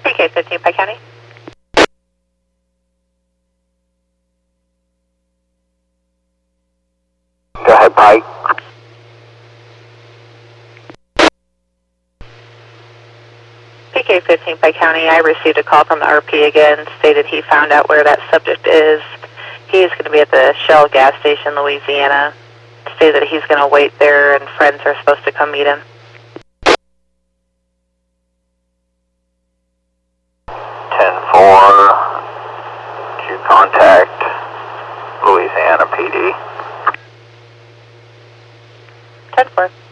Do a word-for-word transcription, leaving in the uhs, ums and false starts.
P K fifteen, Pike County. Go ahead, Pike. P K fifteen, Pike County. I received a call from the R P again, stated he found out where that subject is. He is going to be at the Shell gas station, Louisiana. Stated that he's going to wait there and friends are supposed to come meet him. ten four to contact Louisiana P D. ten four.